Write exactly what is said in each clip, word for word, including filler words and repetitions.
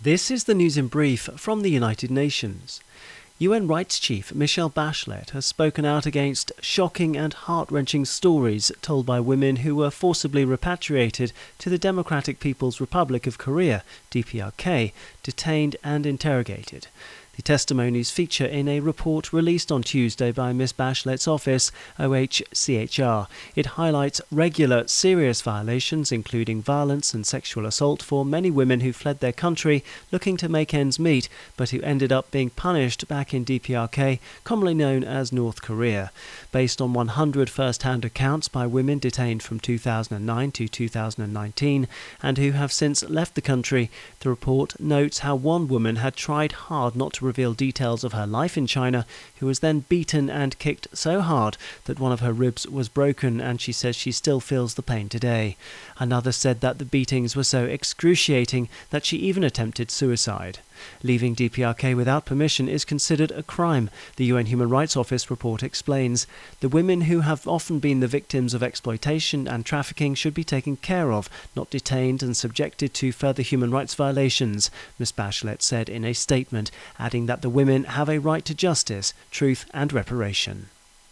This is the news in brief from the United Nations. U N Rights Chief Michelle Bachelet has spoken out against shocking and heart-wrenching stories told by women who were forcibly repatriated to the Democratic People's Republic of Korea, D P R K, detained and interrogated. The testimonies feature in a report released on Tuesday by Miss Bachelet's office, O H C H R. It highlights regular, serious violations, including violence and sexual assault, for many women who fled their country looking to make ends meet, but who ended up being punished back in D P R K, commonly known as North Korea. Based on one hundred first-hand accounts by women detained from two thousand nine to two thousand nineteen, and who have since left the country, the report notes how one woman had tried hard not to reveal details of her life in China, who was then beaten and kicked so hard that one of her ribs was broken, and she says she still feels the pain today. Another said that the beatings were so excruciating that she even attempted suicide. Leaving D P R K without permission is considered a crime, the U N Human Rights Office report explains. The women who have often been the victims of exploitation and trafficking should be taken care of, not detained and subjected to further human rights violations, Miz Bachelet said in a statement, adding that the women have a right to justice, truth and reparation.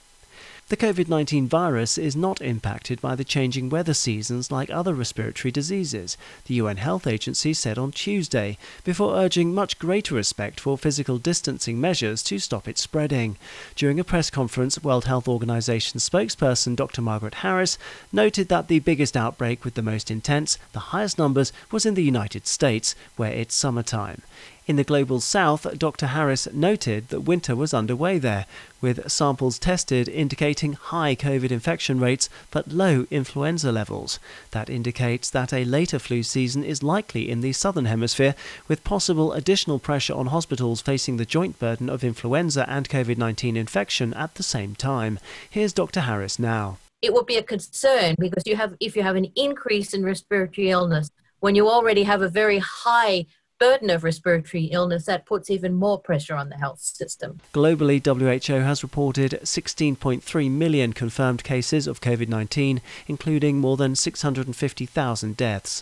The COVID nineteen virus is not impacted by the changing weather seasons like other respiratory diseases, the U N Health Agency said on Tuesday, before urging much greater respect for physical distancing measures to stop it spreading. During a press conference, World Health Organization spokesperson Doctor Margaret Harris noted that the biggest outbreak with the most intense, the highest numbers, was in the United States, where it's summertime. In the global south, Doctor Harris noted that winter was underway there, with samples tested indicating high COVID infection rates but low influenza levels. That indicates that a later flu season is likely in the southern hemisphere, with possible additional pressure on hospitals facing the joint burden of influenza and COVID nineteen infection at the same time. Here's Doctor Harris now. It will be a concern because you have, if you have an increase in respiratory illness, when you already have a very high burden of respiratory illness, that puts even more pressure on the health system. Globally, W H O has reported sixteen point three million confirmed cases of COVID nineteen, including more than six hundred fifty thousand deaths.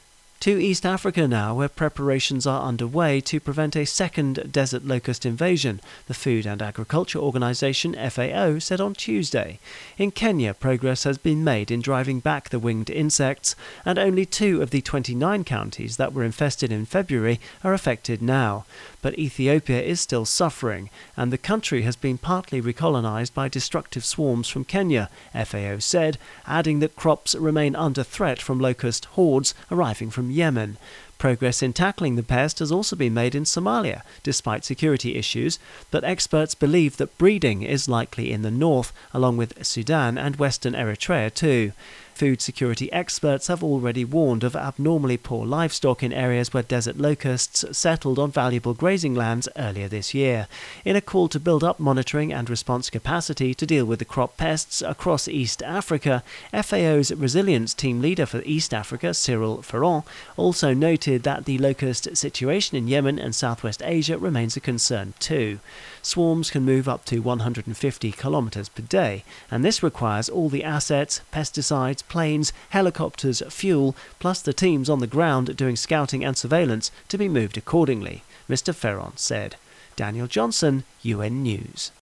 To East Africa now, where preparations are underway to prevent a second desert locust invasion, the Food and Agriculture Organization F A O said on Tuesday. In Kenya, progress has been made in driving back the winged insects, and only two of the twenty-nine counties that were infested in February are affected now. But Ethiopia is still suffering, and the country has been partly recolonized by destructive swarms from Kenya, F A O said, adding that crops remain under threat from locust hordes arriving from Yemen. Progress in tackling the pest has also been made in Somalia, despite security issues, but experts believe that breeding is likely in the north, along with Sudan and western Eritrea too. Food security experts have already warned of abnormally poor livestock in areas where desert locusts settled on valuable grazing lands earlier this year. In a call to build up monitoring and response capacity to deal with the crop pests across East Africa, F A O's resilience team leader for East Africa, Cyril Ferrand, also noted that the locust situation in Yemen and Southwest Asia remains a concern too. Swarms can move up to one hundred fifty kilometers per day, and this requires all the assets, pesticides, planes, helicopters, fuel, plus the teams on the ground doing scouting and surveillance to be moved accordingly, Mister Ferrand said. Daniel Johnson, U N News.